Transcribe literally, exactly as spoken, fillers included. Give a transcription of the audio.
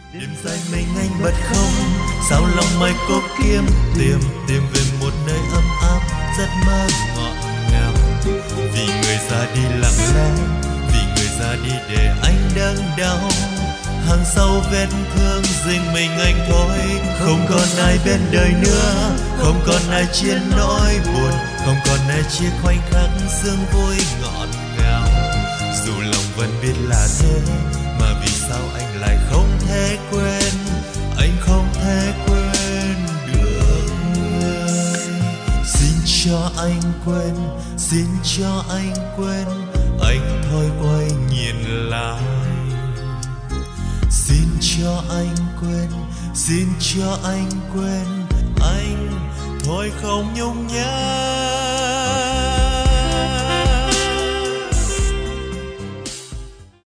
Đêm dài mình anh bật không, sao lòng mai cố kiếm tìm tìm về một nơi ấm áp giấc mơ ngọt ngào. Vì người ra đi lặng lẽ, vì người ra đi để anh đớn đau. Hàng sau vết thương riêng mình anh thôi, không còn ai bên đời nữa, không còn ai chia nỗi buồn, không còn ai chia khoảnh khắc sương vui ngọt ngào. Dù lòng vẫn biết là thế, mà vì sao anh lại không thể quên, anh không thể quên được người. Xin cho anh quên, xin cho anh quên, anh thôi quay nhìn lại. Xin cho anh quên, xin cho anh quên, anh thôi không nhung nhớ.